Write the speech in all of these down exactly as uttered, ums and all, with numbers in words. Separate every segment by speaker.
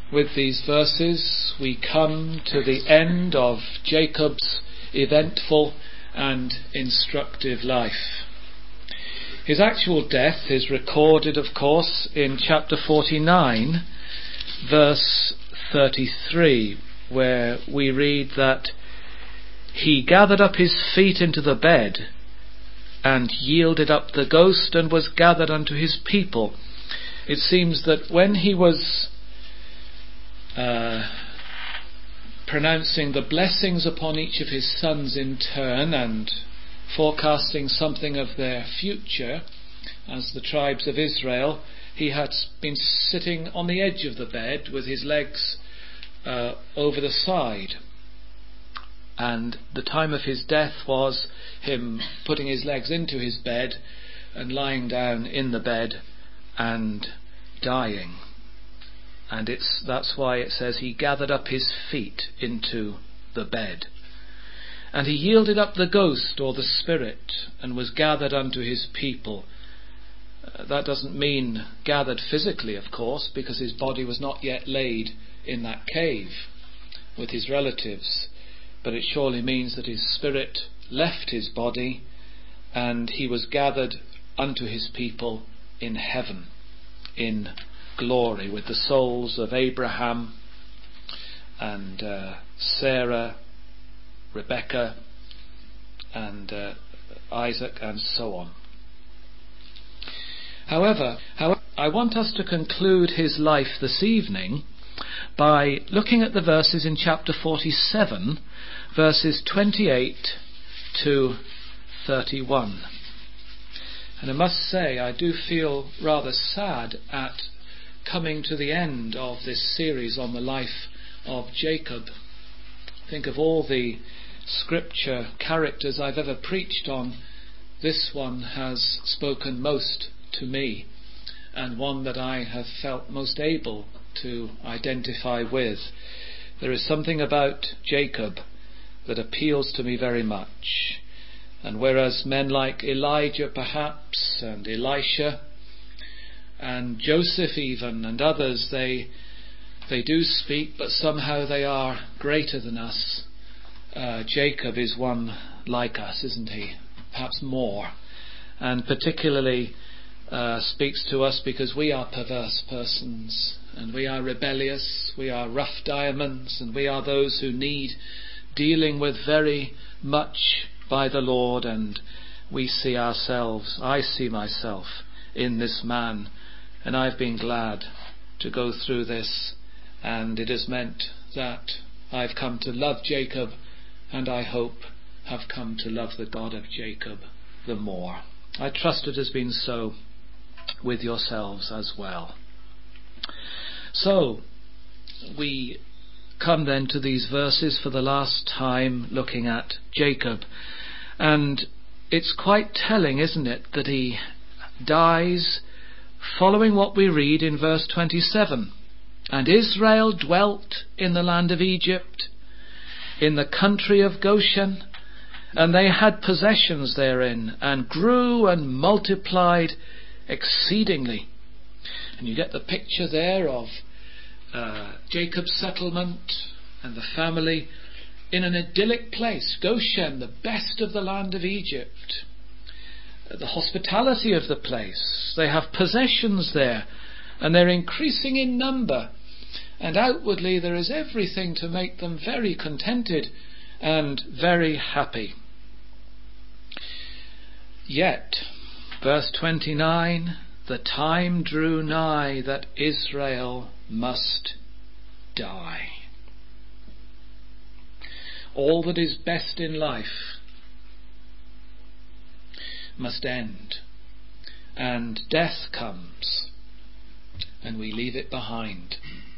Speaker 1: With these verses, we come to the end of Jacob's eventful and instructive life. His actual death is recorded, of course, in chapter forty-nine, verse thirty-three, where we read that he gathered up his feet into the bed and yielded up the ghost and was gathered unto his people. It seems that when he was uh, pronouncing the blessings upon each of his sons in turn and forecasting something of their future as the tribes of Israel, he had been sitting on the edge of the bed with his legs uh, over the side. And the time of his death was him putting his legs into his bed and lying down in the bed and dying. And it's that's why it says he gathered up his feet into the bed. And he yielded up the ghost or the spirit and was gathered unto his people. Uh, that doesn't mean gathered physically, of course, because his body was not yet laid in that cave with his relatives. But it surely means that his spirit left his body and he was gathered unto his people in heaven, in glory, with the souls of Abraham and uh, Sarah, Rebecca and uh, Isaac and so on. However, however, I want us to conclude his life this evening by looking at the verses in chapter forty-seven, verses twenty-eight to thirty-one. And I must say, I do feel rather sad at coming to the end of this series on the life of Jacob. Think of all the scripture characters I've ever preached on. This one has spoken most to me, and one that I have felt most able to identify with. There is something about Jacob that appeals to me very much. And whereas men like Elijah perhaps, and Elisha, and Joseph even, and others, they they do speak, but somehow they are greater than us. Uh, Jacob is one like us, isn't he? Perhaps more. And particularly uh, speaks to us because we are perverse persons, and we are rebellious, we are rough diamonds, and we are those who need dealing with very much by the Lord, and we see ourselves, I see myself in this man, and I've been glad to go through this, and it has meant that I've come to love Jacob, and I hope have come to love the God of Jacob the more. I trust it has been so with yourselves as well. So, we come then to these verses for the last time, looking at Jacob. And it's quite telling, isn't it, that he dies following what we read in verse twenty-seven. And Israel dwelt in the land of Egypt, in the country of Goshen, and they had possessions therein, and grew and multiplied exceedingly. And you get the picture there of uh, Jacob's settlement and the family in an idyllic place, Goshen, the best of the land of Egypt. The hospitality of the place. They have possessions there, and they're increasing in number. And outwardly there is everything to make them very contented and very happy. Yet, verse twenty-nine, the time drew nigh that Israel must die. All that is best in life must end, and death comes, and we leave it behind.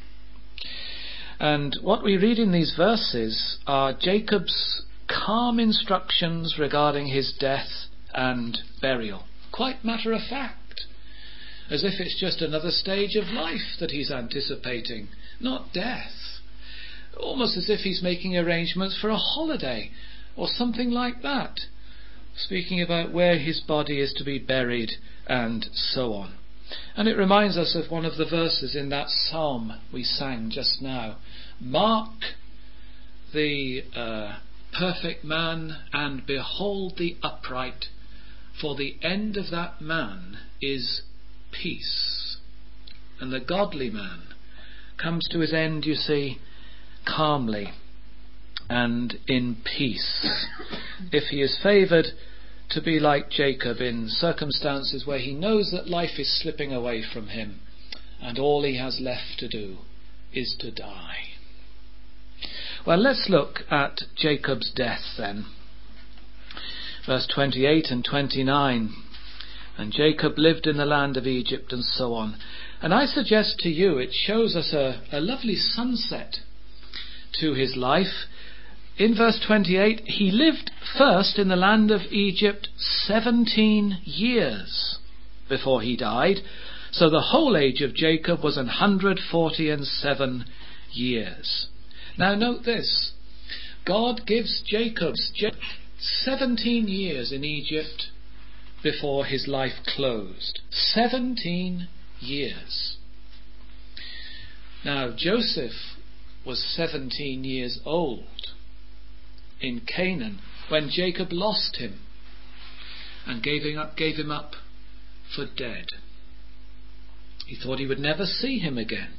Speaker 1: And what we read in these verses are Jacob's calm instructions regarding his death and burial. Quite matter of fact, as if it's just another stage of life that he's anticipating, not death. Almost as if he's making arrangements for a holiday or something like that, speaking about where his body is to be buried and so on. And it reminds us of one of the verses in that psalm we sang just now. Mark the uh, perfect man and behold the upright, for the end of that man is peace. And the godly man comes to his end, you see, calmly and in peace. If he is favoured to be like Jacob in circumstances where he knows that life is slipping away from him and all he has left to do is to die. Well, let's look at Jacob's death then. Verse twenty-eight and twenty-nine. And Jacob lived in the land of Egypt, and so on. And I suggest to you it shows us a, a lovely sunset to his life. In verse twenty-eight, he lived first in the land of Egypt seventeen years before he died. So the whole age of Jacob was one hundred forty and seven years. Now note this. God gives Jacob seventeen years in Egypt before his life closed. seventeen years. Now Joseph was seventeen years old in Canaan when Jacob lost him and gave him up, gave him up for dead. He thought he would never see him again.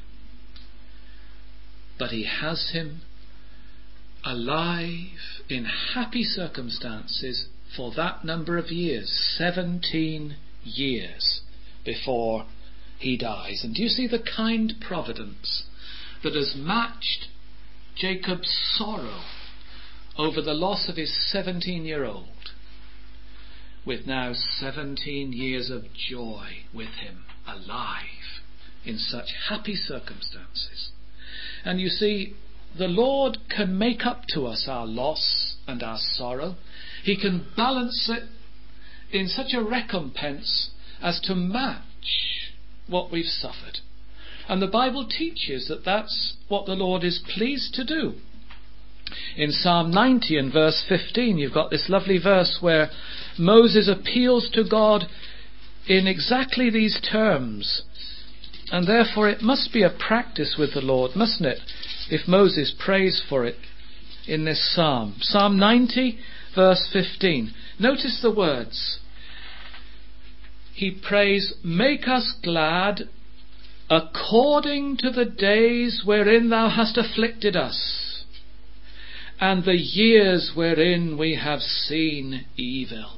Speaker 1: But he has him alive in happy circumstances for that number of years, seventeen years before he dies. And do you see the kind providence that has matched Jacob's sorrow over the loss of his seventeen-year-old with now seventeen years of joy with him alive in such happy circumstances? And you see, the Lord can make up to us our loss and our sorrow. He can balance it in such a recompense as to match what we've suffered. And the Bible teaches that that's what the Lord is pleased to do. In Psalm ninety and verse fifteen, you've got this lovely verse where Moses appeals to God in exactly these terms. And therefore it must be a practice with the Lord, mustn't it, if Moses prays for it in this psalm. Psalm ninety, verse fifteen. Notice the words. He prays, "Make us glad according to the days wherein thou hast afflicted us, and the years wherein we have seen evil."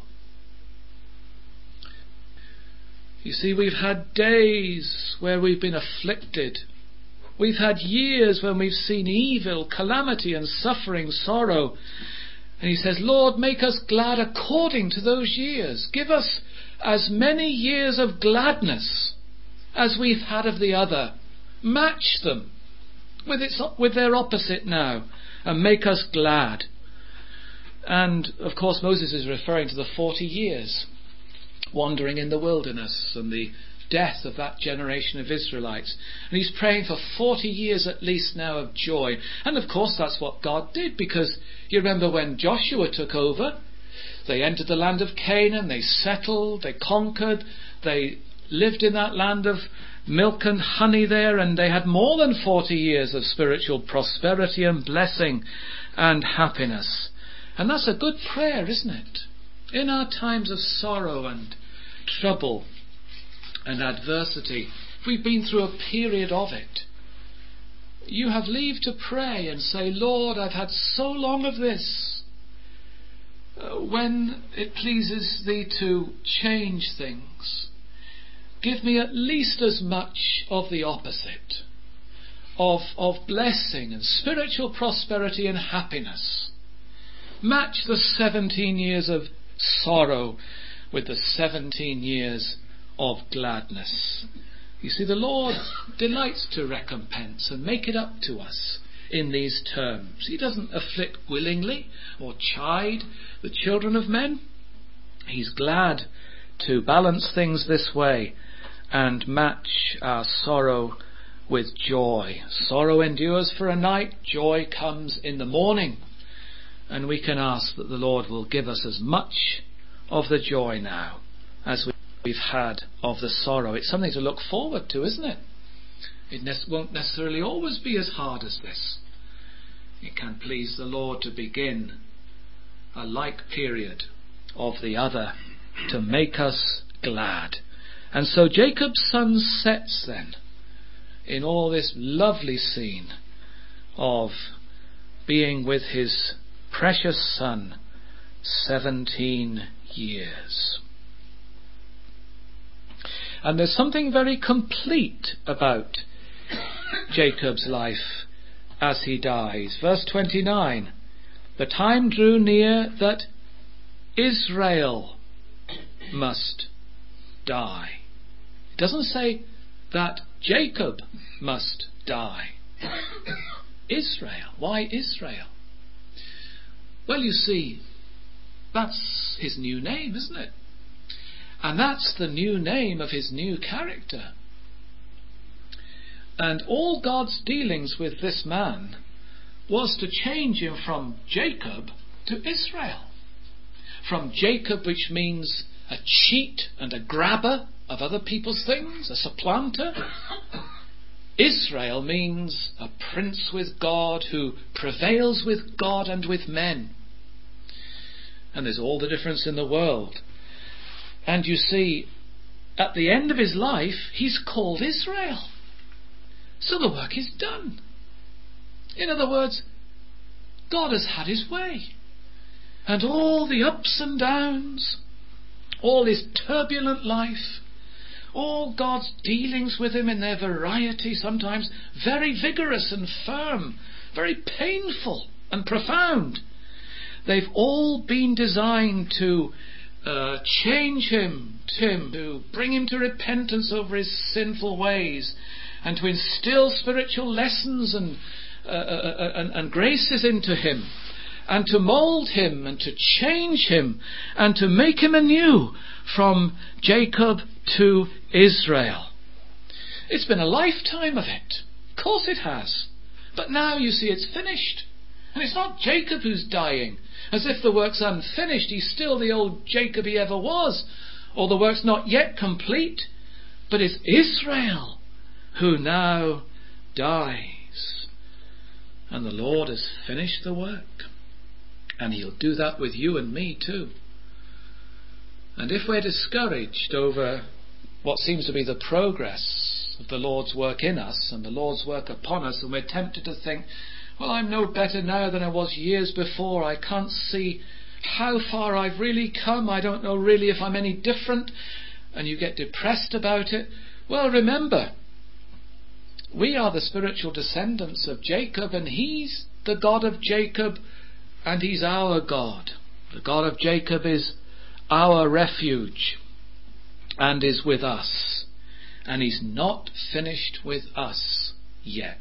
Speaker 1: You see, we've had days where we've been afflicted. We've had years when we've seen evil, calamity and suffering, sorrow. And he says, Lord, make us glad according to those years. Give us as many years of gladness as we've had of the other. Match them with, its, with their opposite now and make us glad. And, of course, Moses is referring to the forty years wandering in the wilderness and the death of that generation of Israelites. And he's praying for forty years at least now of joy. And of course that's what God did, because you remember when Joshua took over, they entered the land of Canaan, they settled, they conquered, they lived in that land of milk and honey there, and they had more than forty years of spiritual prosperity and blessing and happiness. And that's a good prayer, isn't it? In our times of sorrow and trouble and adversity, if we've been through a period of it, you have leave to pray and say, Lord, I've had so long of this. Uh, when it pleases thee to change things, give me at least as much of the opposite, of, of blessing and spiritual prosperity and happiness. Match the seventeen years of sorrow with the seventeen years of gladness. You see, the Lord delights to recompense and make it up to us in these terms. He doesn't afflict willingly or chide the children of men. He's glad to balance things this way and match our sorrow with joy. Sorrow endures for a night, joy comes in the morning. And we can ask that the Lord will give us as much of the joy now as we we've had of the sorrow. It's something to look forward to, isn't it? It ne- won't necessarily always be as hard as this. It can please the Lord to begin a like period of the other to make us glad. And so Jacob's sun sets then in all this lovely scene of being with his precious son seventeen years. And there's something very complete about Jacob's life as he dies. Verse twenty-nine, the time drew near that Israel must die. It doesn't say that Jacob must die. Israel. Why Israel? Well, you see, that's his new name, isn't it? And that's the new name of his new character. And all God's dealings with this man was to change him from Jacob to Israel. From Jacob, which means a cheat and a grabber of other people's things, a supplanter. Israel means a prince with God who prevails with God and with men. And there's all the difference in the world. And you see, at the end of his life, he's called Israel. So the work is done. In other words, God has had his way. And all the ups and downs, all his turbulent life, all God's dealings with him in their variety, sometimes very vigorous and firm, very painful and profound, they've all been designed to uh, change him, him, to bring him to repentance over his sinful ways, and to instill spiritual lessons and, uh, uh, and, and graces into him, and to mould him and to change him and to make him anew from Jacob to Israel. It's been a lifetime of it. Of course it has. But now you see it's finished. And it's not Jacob who's dying, as if the work's unfinished. He's still the old Jacob he ever was, or the work's not yet complete. But it's Israel who now dies. And the Lord has finished the work. And he'll do that with you and me too. And if we're discouraged over what seems to be the progress of the Lord's work in us and the Lord's work upon us, and we're tempted to think, well, I'm no better now than I was years before. I can't see how far I've really come. I don't know really if I'm any different. And you get depressed about it. Well, remember, we are the spiritual descendants of Jacob, and he's the God of Jacob, and he's our God. The God of Jacob is our refuge and is with us. And he's not finished with us yet.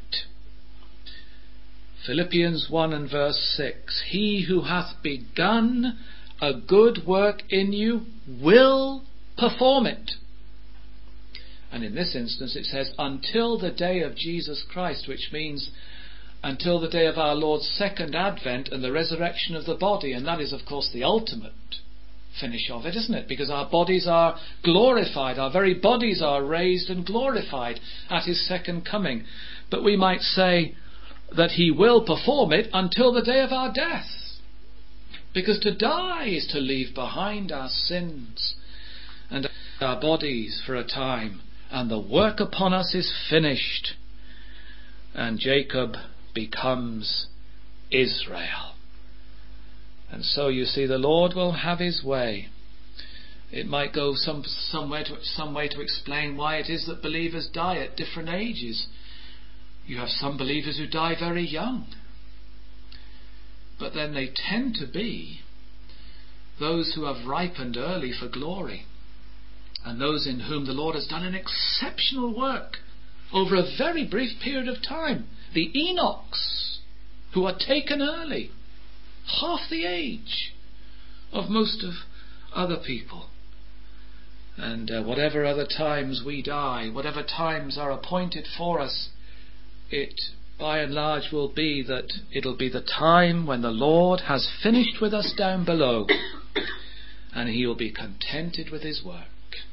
Speaker 1: Philippians one and verse six. He who hath begun a good work in you will perform it. And in this instance it says until the day of Jesus Christ, which means until the day of our Lord's second advent and the resurrection of the body. And that is, of course, the ultimate finish of it, isn't it? Because our bodies are glorified. Our very bodies are raised and glorified at his second coming. But we might say that he will perform it until the day of our death. Because to die is to leave behind our sins and our bodies for a time. And the work upon us is finished. And Jacob becomes Israel. And so you see, the Lord will have his way. It might go some some way to some way to explain why it is that believers die at different ages. You have some believers who die very young, but then they tend to be those who have ripened early for glory, and those in whom the Lord has done an exceptional work over a very brief period of time. The Enochs, who are taken early, half the age of most of other people. And uh, whatever other times we die, whatever times are appointed for us, it by and large will be that it'll be the time when the Lord has finished with us down below, and he will be contented with his work.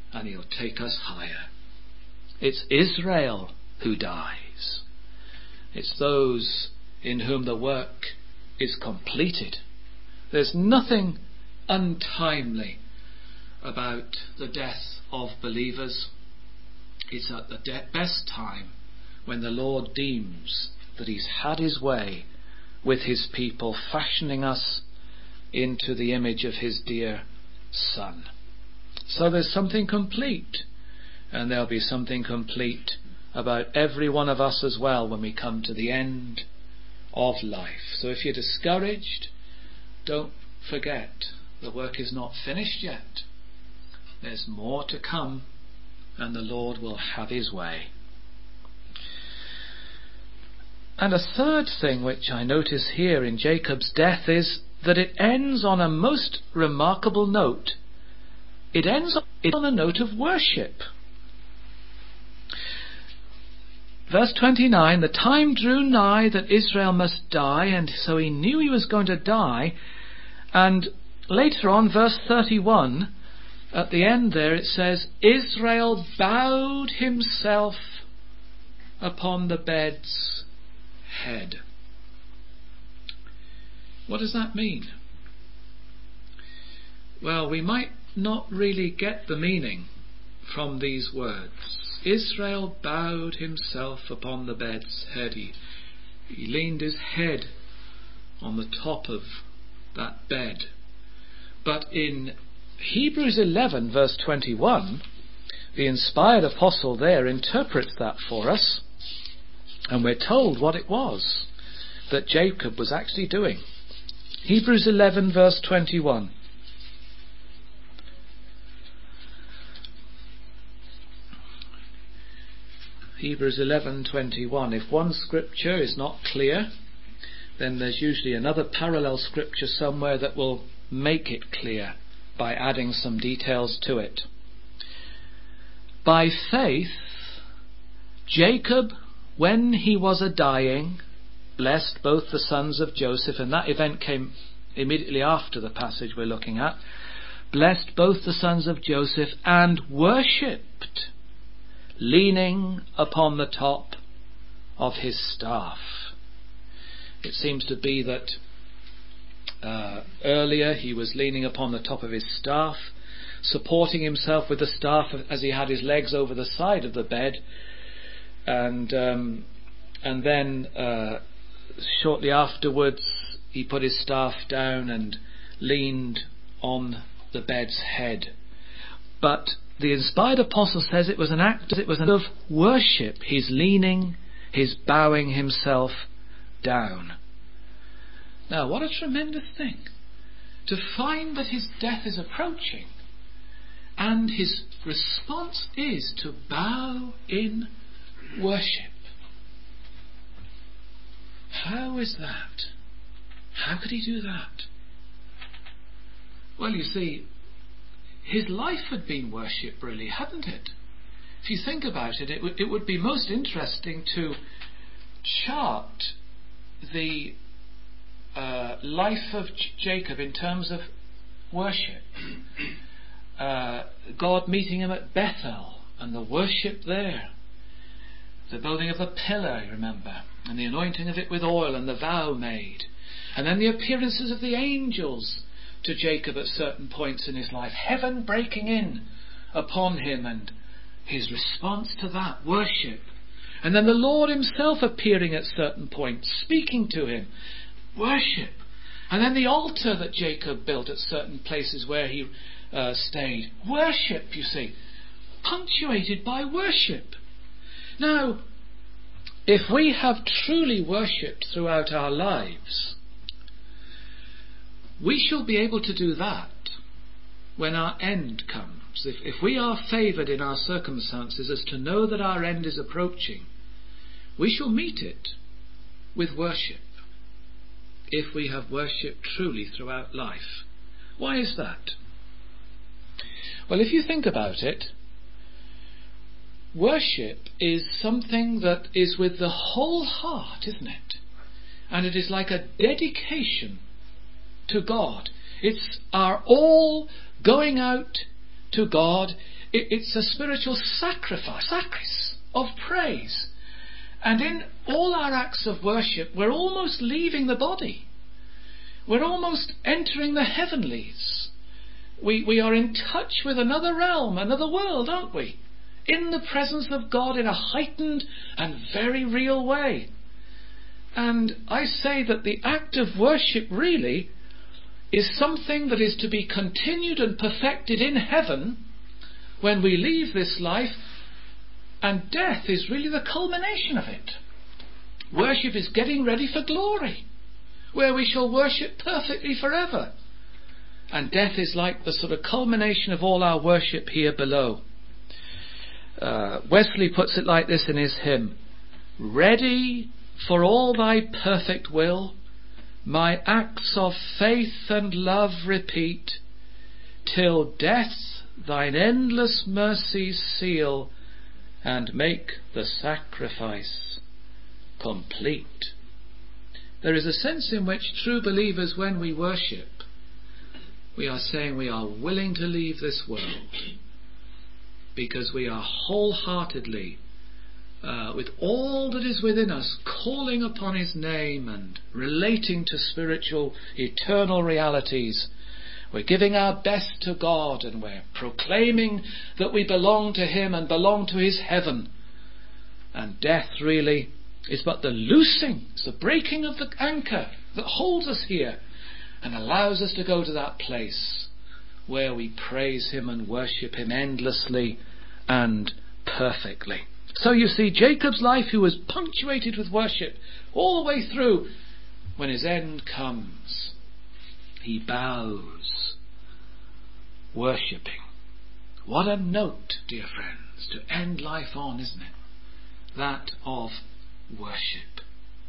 Speaker 1: and he'll take us higher. It's Israel who dies. It's those in whom the work is completed. There's nothing untimely about the death of believers. It's at the de- best time when the Lord deems that he's had his way with his people, fashioning us into the image of his dear Son. So there's something complete, and there'll be something complete about every one of us as well when we come to the end of life. So if you're discouraged, don't forget the work is not finished yet. There's more to come, and the Lord will have his way. And a third thing which I notice here in Jacob's death is that it ends on a most remarkable note. It ends on a note of worship. Verse twenty-nine, the time drew nigh that Israel must die, and so he knew he was going to die. And later on, verse thirty-one, at the end there it says, Israel bowed himself upon the bed's head. What does that mean? Well, we might not really get the meaning from these words. Israel bowed himself upon the bed's head. He, he leaned his head on the top of that bed. But in Hebrews eleven verse twenty-one, the inspired apostle there interprets that for us, and we're told what it was that Jacob was actually doing. Hebrews eleven verse twenty-one. Hebrews eleven twenty-one. If one scripture is not clear, then there's usually another parallel scripture somewhere that will make it clear by adding some details to it. By faith, Jacob, when he was a dying, blessed both the sons of Joseph, and that event came immediately after the passage we're looking at, blessed both the sons of Joseph and worshipped, leaning upon the top of his staff. It seems to be that uh, earlier he was leaning upon the top of his staff, supporting himself with the staff as he had his legs over the side of the bed, and um, and then uh, shortly afterwards he put his staff down and leaned on the bed's head. But the inspired apostle says it was an act, it was an act of worship, his leaning, his bowing himself down. Now, what a tremendous thing to find that his death is approaching, and his response is to bow in worship. How is that? How could he do that? Well, you see, his life had been worship, really, hadn't it? If you think about it, it, w- it would be most interesting to chart the uh, life of J- Jacob in terms of worship. Uh, God meeting him at Bethel and the worship there. The building of the pillar, you remember, and the anointing of it with oil and the vow made. And then the appearances of the angels to Jacob at certain points in his life. Heaven breaking in upon him and his response to that, worship. And then the Lord himself appearing at certain points, speaking to him, worship. And then the altar that Jacob built at certain places where he uh, stayed, worship, you see, punctuated by worship. Now, if we have truly worshipped throughout our lives, we shall be able to do that when our end comes. If, if we are favoured in our circumstances as to know that our end is approaching, we shall meet it with worship, if we have worshipped truly throughout life. Why is that? Well, if you think about it, worship is something that is with the whole heart, isn't it? And it is like a dedication to God. It's our all going out to God. it, it's a spiritual sacrifice, sacrifice of praise. And in all our acts of worship, we're almost leaving the body. We're almost entering the heavenlies. We, we are in touch with another realm, another world, aren't we? In the presence of God in a heightened and very real way. And I say that the act of worship really is something that is to be continued and perfected in heaven when we leave this life, and death is really the culmination of it. Worship is getting ready for glory, where we shall worship perfectly forever. And death is like the sort of culmination of all our worship here below. Uh, Wesley puts it like this in his hymn: ready for all thy perfect will, my acts of faith and love repeat, till death thine endless mercies seal, and make the sacrifice complete. There is a sense in which true believers, when we worship, we are saying we are willing to leave this world, because we are wholeheartedly, uh, with all that is within us, calling upon his name and relating to spiritual, eternal realities. We're giving our best to God, and we're proclaiming that we belong to him and belong to his heaven. And death really is but the loosing, it's the breaking of the anchor that holds us here and allows us to go to that place where we praise him and worship him endlessly and perfectly. So you see, Jacob's life, who was punctuated with worship all the way through, when his end comes, he bows, worshipping. What a note, dear friends, to end life on, isn't it? That of worship.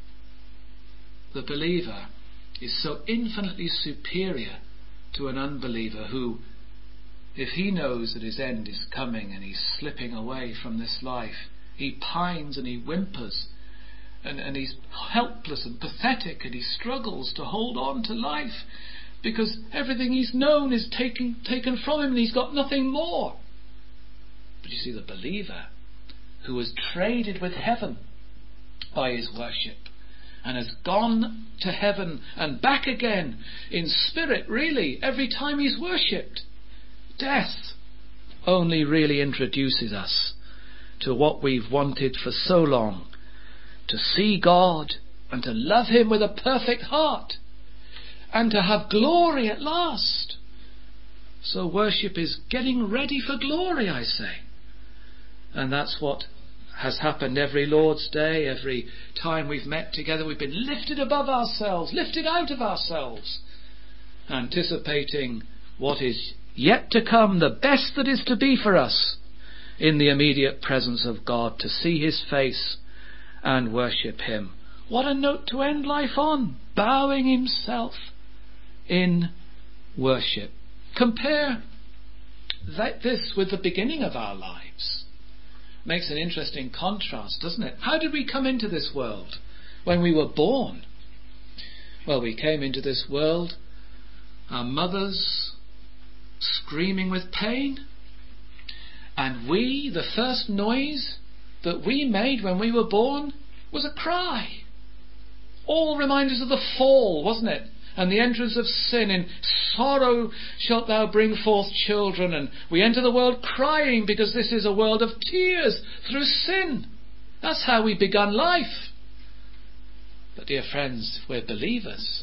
Speaker 1: The believer is so infinitely superior to an unbeliever who, if he knows that his end is coming and he's slipping away from this life, he pines and he whimpers and, and he's helpless and pathetic, and he struggles to hold on to life because everything he's known is taken, taken from him and he's got nothing more. But you see, the believer who has traded with heaven by his worship and has gone to heaven and back again in spirit, really, every time he's worshipped, death only really introduces us to what we've wanted for so long, to see God and to love him with a perfect heart and to have glory at last. So worship is getting ready for glory, I say. And that's what has happened every Lord's Day. Every time we've met together, we've been lifted above ourselves, lifted out of ourselves, anticipating what is yet to come, the best that is to be for us in the immediate presence of God, to see his face and worship him. What a note to end life on, bowing himself in worship. Compare that, this with the beginning of our lives. Makes an interesting contrast, doesn't it? How did we come into this world when we were born? Well, we came into this world, our mothers screaming with pain, and we, the first noise that we made when we were born was a cry. All reminders of the fall, wasn't it? And the entrance of sin. In sorrow shalt thou bring forth children. And we enter the world crying because this is a world of tears through sin. That's how we began life. But dear friends, if we're believers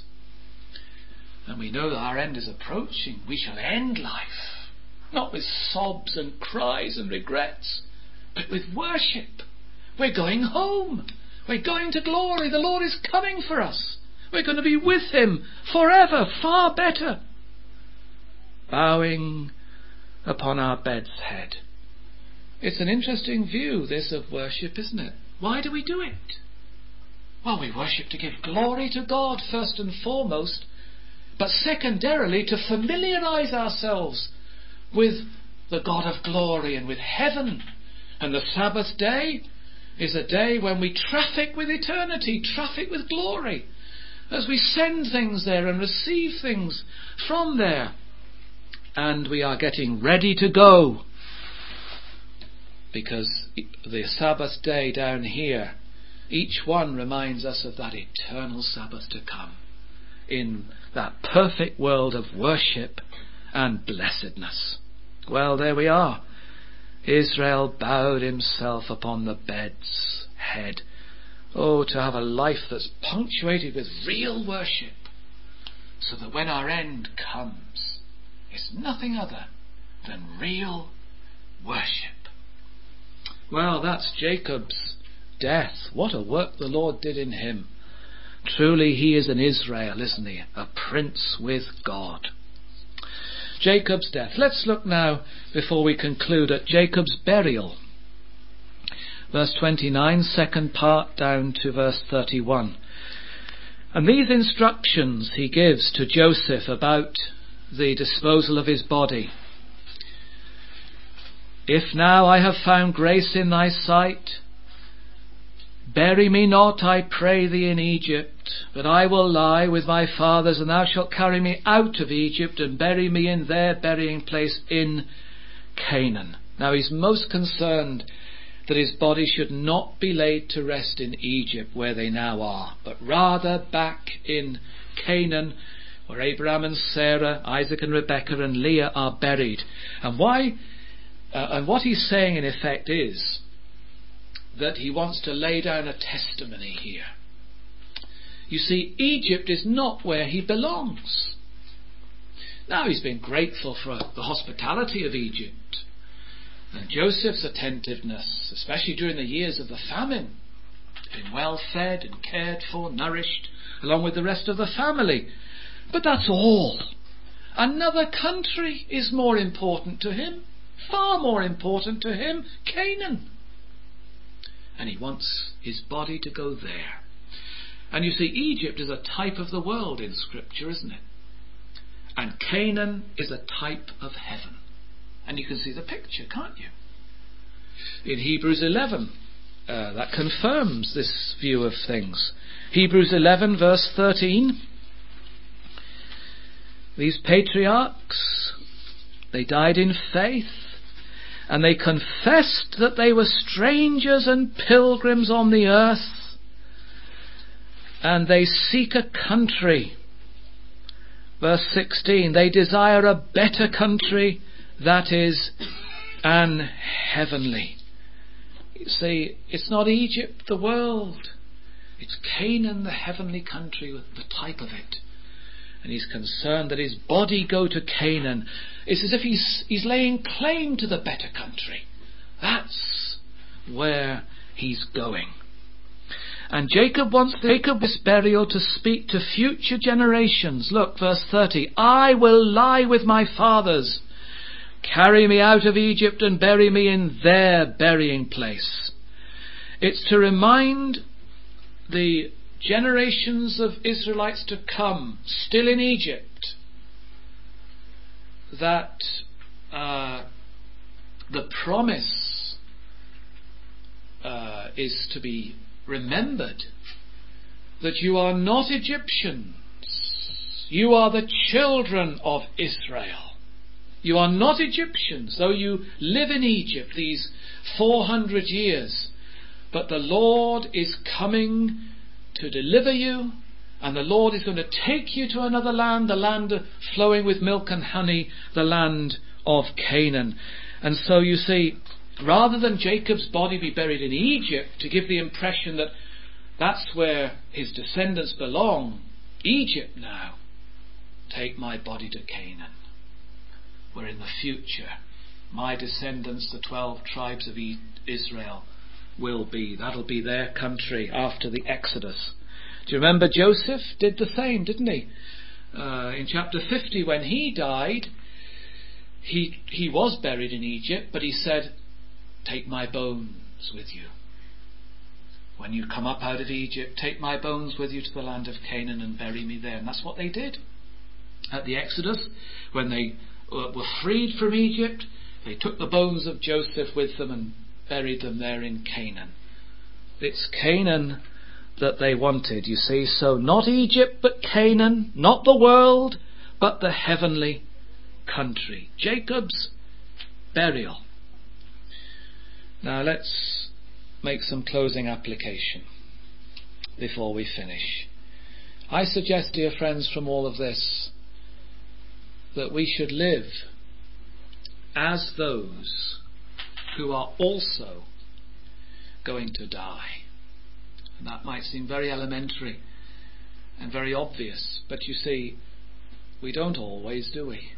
Speaker 1: and we know that our end is approaching, we shall end life not with sobs and cries and regrets, but with worship. We're going home. We're going to glory. The Lord is coming for us. We're going to be with him forever, far better. Bowing upon our bed's head. It's an interesting view, this, of worship, isn't it? Why do we do it? Well, we worship to give glory to God first and foremost, but secondarily to familiarise ourselves with the God of glory and with heaven. And the Sabbath day is a day when we traffic with eternity, traffic with glory, as we send things there and receive things from there. And we are getting ready to go because the Sabbath day down here, each one reminds us of that eternal Sabbath to come, in that perfect world of worship and blessedness. Well, there we are. Israel bowed himself upon the bed's head. Oh, to have a life that's punctuated with real worship, so that when our end comes, it's nothing other than real worship. Well, that's Jacob's death. What a work the Lord did in him. Truly he is an Israel, isn't he? A prince with God. Jacob's death. Let's look now, before we conclude, at Jacob's burial. Verse twenty-nine, second part down to verse thirty-one. And these instructions he gives to Joseph about the disposal of his body. If now I have found grace in thy sight, bury me not, I pray thee, in Egypt, but I will lie with my fathers, and thou shalt carry me out of Egypt and bury me in their burying place in Canaan. Now he's most concerned that his body should not be laid to rest in Egypt, where they now are, but rather back in Canaan, where Abraham and Sarah, Isaac and Rebekah and Leah are buried. And why? Uh, and what he's saying in effect is that he wants to lay down a testimony here. You see, Egypt is not where he belongs. Now, he's been grateful for the hospitality of Egypt and Joseph's attentiveness, especially during the years of the famine. Been well fed and cared for, nourished, along with the rest of the family. But that's all. Another country is more important to him, far more important to him, Canaan. And he wants his body to go there. And you see, Egypt is a type of the world in Scripture, isn't it? And Canaan is a type of heaven. And you can see the picture, can't you? In Hebrews eleven, uh, that confirms this view of things. Hebrews eleven, verse thirteen. These patriarchs, they died in faith, and they confessed that they were strangers and pilgrims on the earth, and they seek a country. Verse sixteen, they desire a better country, that is, an heavenly. You see, it's not Egypt, the world. It's Canaan, the heavenly country, with the type of it. And he's concerned that his body go to Canaan. It's as if he's, he's laying claim to the better country. That's where he's going. And Jacob wants Jacob's burial to speak to future generations. Look, verse thirty. I will lie with my fathers. Carry me out of Egypt and bury me in their burying place. It's to remind the generations of Israelites to come, still in Egypt, that uh, the promise uh, is to be remembered, that you are not Egyptians, you are the children of Israel. You are not Egyptians, though you live in Egypt these four hundred years, but the Lord is coming to deliver you, and the Lord is going to take you to another land, the land flowing with milk and honey, the land of Canaan. And so you see, rather than Jacob's body be buried in Egypt to give the impression that that's where his descendants belong, Egypt now, take my body to Canaan, where in the future my descendants, the twelve tribes of Israel, will be. That'll be their country after the Exodus. Do you remember Joseph did the same, didn't he? Uh, in chapter fifty, when he died, he he was buried in Egypt, but he said, take my bones with you. When you come up out of Egypt, take my bones with you to the land of Canaan and bury me there. And that's what they did. At the Exodus, when they were freed from Egypt, they took the bones of Joseph with them and buried them there in Canaan. It's Canaan that they wanted, you see. So not Egypt, but Canaan. Not the world, but the heavenly country. Jacob's burial. Now let's make some closing application before we finish. I suggest, dear friends, from all of this, that we should live as those who are also going to die. And that might seem very elementary and very obvious, but you see, we don't always, do we?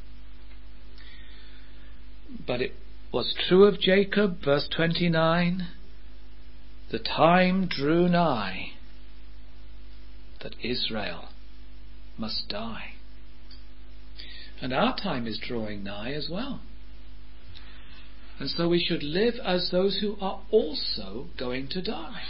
Speaker 1: But it was true of Jacob, verse twenty-nine, the time drew nigh that Israel must die. And our time is drawing nigh as well. And so we should live as those who are also going to die.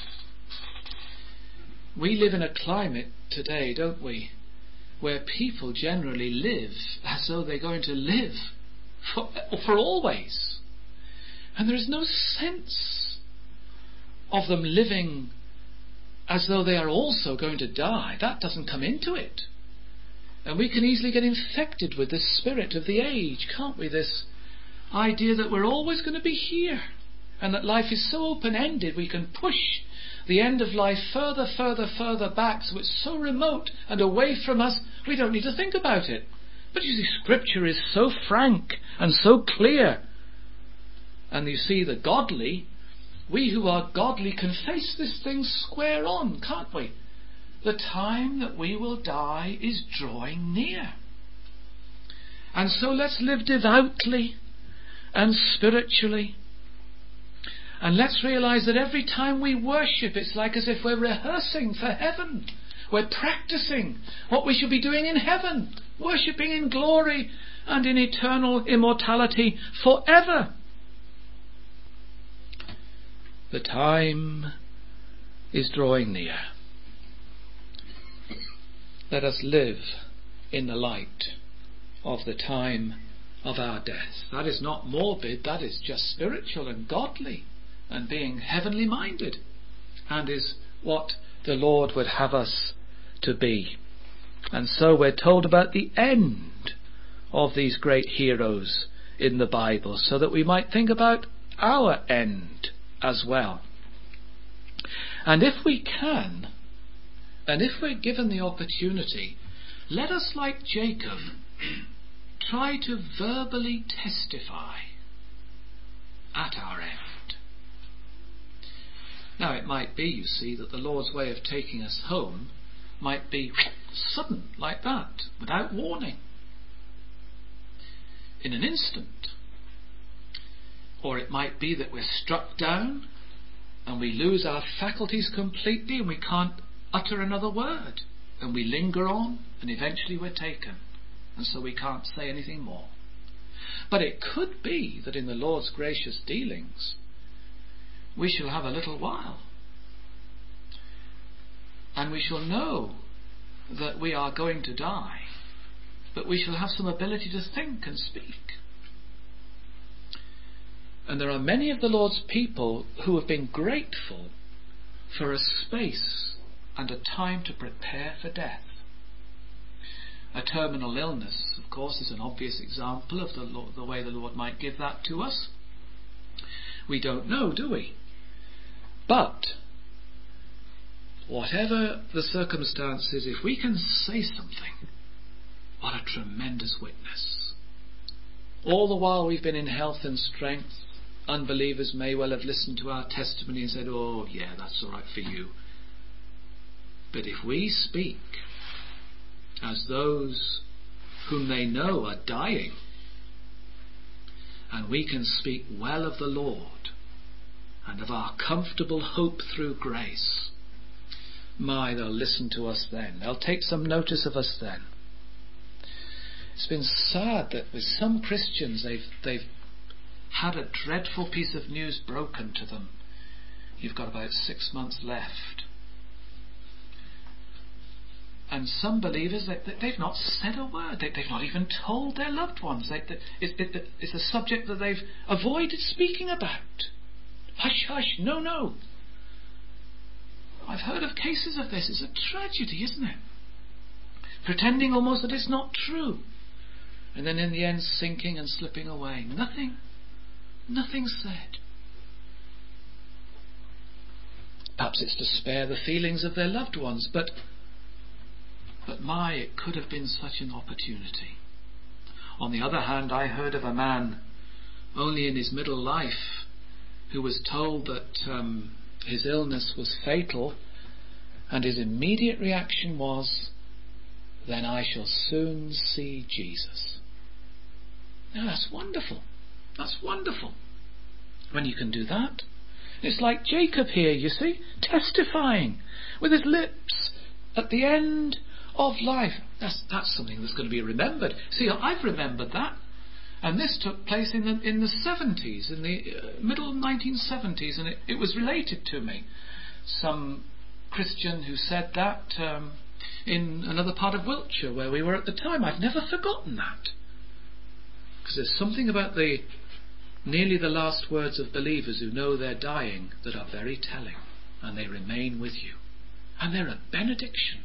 Speaker 1: We live in a climate today, don't we, where people generally live as though they're going to live for, for always. And there is no sense of them living as though they are also going to die. That doesn't come into it. And we can easily get infected with this spirit of the age, can't we? This idea that we're always going to be here, and that life is so open-ended we can push the end of life further, further, further back, so it's so remote and away from us we don't need to think about it. But you see, Scripture is so frank and so clear. And you see, the godly, we who are godly, can face this thing square on, can't we? The time that we will die is drawing near. And so let's live devoutly and spiritually. And let's realise that every time we worship, it's like as if we're rehearsing for heaven. We're practicing what we should be doing in heaven, worshipping in glory and in eternal immortality forever. The time is drawing near. Let us live in the light of the time of our death. That is not morbid, that is just spiritual and godly and being heavenly minded, and is what the Lord would have us to be. And so we're told about the end of these great heroes in the Bible, so that we might think about our end as well. And if we can, and if we're given the opportunity, let us, like Jacob, try to verbally testify at our end. Now it might be, you see, that the Lord's way of taking us home might be sudden, like that, without warning, in an instant. Or it might be that we're struck down and we lose our faculties completely and we can't utter another word, and we linger on and eventually we're taken, and so we can't say anything more. But it could be that in the Lord's gracious dealings we shall have a little while, and we shall know that we are going to die, but we shall have some ability to think and speak. And there are many of the Lord's people who have been grateful for a space and a time to prepare for death. A terminal illness, of course, is an obvious example of the, Lord, the way the Lord might give that to us. We don't know, do we? But whatever the circumstances, if we can say something, what a tremendous witness. All the while we've been in health and strength, unbelievers may well have listened to our testimony and said, oh yeah, that's all right for you. But if we speak as those whom they know are dying, and we can speak well of the Lord and of our comfortable hope through grace, my, they'll listen to us then. They'll take some notice of us then. It's been sad that with some Christians they've they've had a dreadful piece of news broken to them. You've got about six months left. And some believers, they, they've not said a word. They, they've not even told their loved ones. They, they, it, it, it's a subject that they've avoided speaking about. Hush, hush, no, no. I've heard of cases of this. It's a tragedy, isn't it? Pretending almost that it's not true. And then in the end sinking and slipping away. Nothing, nothing said. Perhaps it's to spare the feelings of their loved ones, but but my, it could have been such an opportunity. On the other hand, I heard of a man only in his middle life who was told that um, his illness was fatal, and his immediate reaction was, "Then I shall soon see Jesus." Now that's wonderful. That's wonderful. When you can do that. It's like Jacob here, you see, testifying with his lips at the end of life. That's that's something that's going to be remembered. See, I've remembered that. And this took place in the in the seventies, in the uh, middle nineteen seventies, and it, it was related to me. Some Christian who said that um, in another part of Wiltshire where we were at the time. I've never forgotten that. Because there's something about the nearly the last words of believers who know they're dying that are very telling, and they remain with you. And they're a benediction.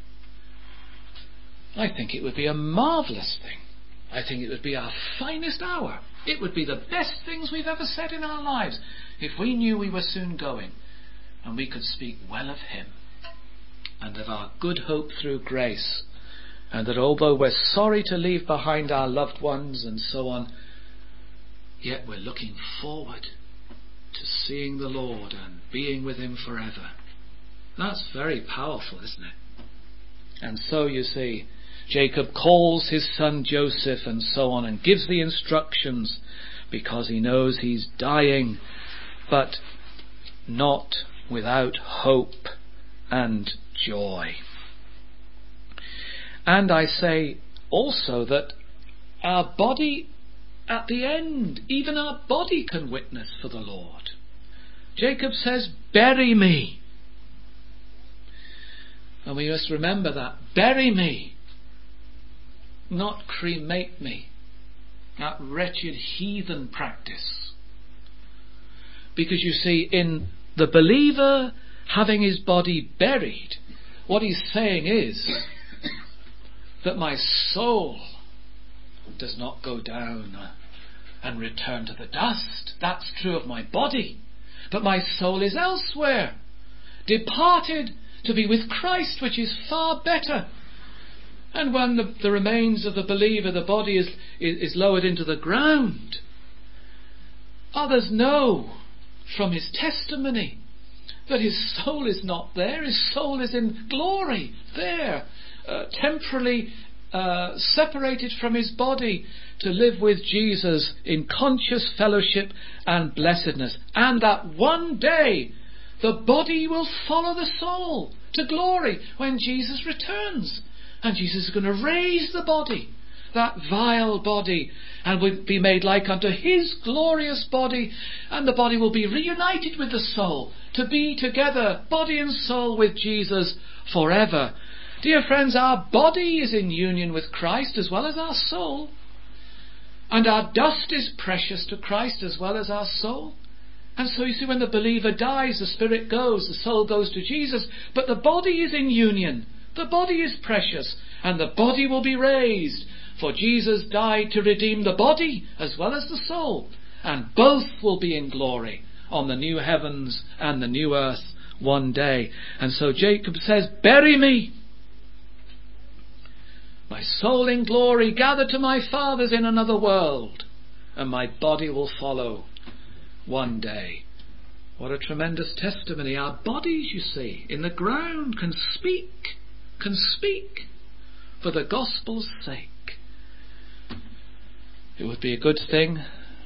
Speaker 1: I think it would be a marvellous thing. I think it would be our finest hour. It would be the best things we've ever said in our lives if we knew we were soon going and we could speak well of him and of our good hope through grace, and that although we're sorry to leave behind our loved ones and so on, yet we're looking forward to seeing the Lord and being with him forever. That's very powerful, isn't it? And so you see, Jacob calls his son Joseph and so on and gives the instructions because he knows he's dying, but not without hope and joy. And I say also that our body at the end, even our body can witness for the Lord. Jacob says, "Bury me." And we must remember that. Bury me. Not cremate me. That wretched heathen practice. Because you see, in the believer having his body buried, what he's saying is that my soul does not go down and return to the dust. That's true of my body. But my soul is elsewhere, departed to be with Christ, which is far better. And when the, the remains of the believer, the body is, is, is lowered into the ground, others know from his testimony that his soul is not there. His soul is in glory there, uh, temporarily uh, separated from his body to live with Jesus in conscious fellowship and blessedness. And that one day the body will follow the soul to glory when Jesus returns. And Jesus is going to raise the body, that vile body, and will be made like unto his glorious body, and the body will be reunited with the soul, to be together, body and soul, with Jesus forever. Dear friends, our body is in union with Christ as well as our soul. And our dust is precious to Christ as well as our soul. And so you see, when the believer dies, the spirit goes, the soul goes to Jesus, but the body is in union. The body is precious, and the body will be raised. For Jesus died to redeem the body as well as the soul, and both will be in glory on the new heavens and the new earth one day. And so Jacob says, "Bury me. My soul in glory, gathered to my fathers in another world, and my body will follow one day." What a tremendous testimony. Our bodies, you see, in the ground can speak, can speak for the gospel's sake. It would be a good thing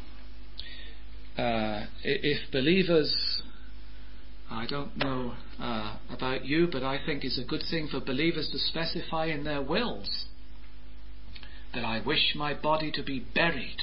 Speaker 1: uh, if believers, I don't know uh, about you, but I think it's a good thing for believers to specify in their wills that I wish my body to be buried,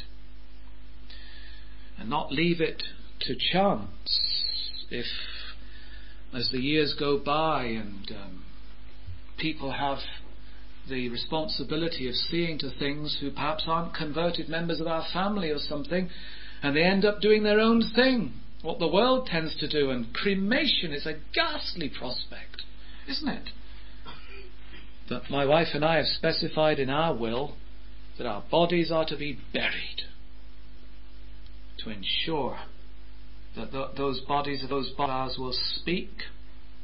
Speaker 1: and not leave it to chance. If, as the years go by and um, people have the responsibility of seeing to things who perhaps aren't converted members of our family or something, and they end up doing their own thing, what the world tends to do, and cremation is a ghastly prospect, isn't it? But my wife and I have specified in our will that our bodies are to be buried, to ensure that th- those bodies of those bodies will speak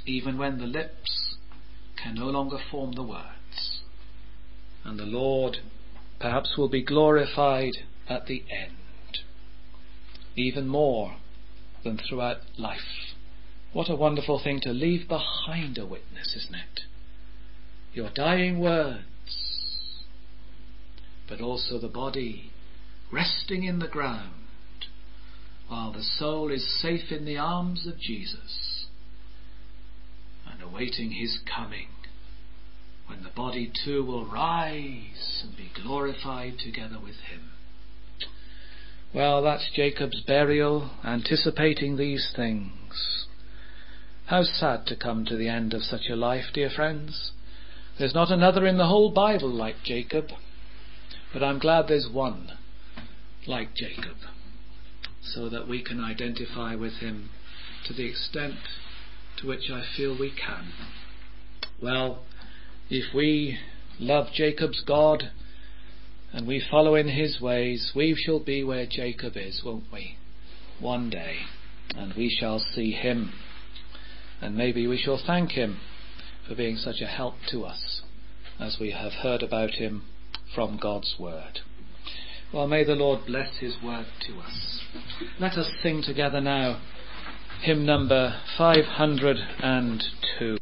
Speaker 1: even when the lips can no longer form the words. And the Lord perhaps will be glorified at the end, even more than throughout life. What a wonderful thing to leave behind a witness, isn't it? Your dying words, but also the body resting in the ground while the soul is safe in the arms of Jesus and awaiting his coming, when the body too will rise and be glorified together with him. Well, that's Jacob's burial, anticipating these things. How sad to come to the end of such a life, dear friends. There's not another in the whole Bible like Jacob, but I'm glad there's one like Jacob, so that we can identify with him to the extent to which I feel we can. Well, if we love Jacob's God and we follow in his ways, we shall be where Jacob is, won't we? One day, and we shall see him. And maybe we shall thank him for being such a help to us, as we have heard about him from God's word. Well, may the Lord bless his word to us. Let us sing together now hymn number five hundred and two.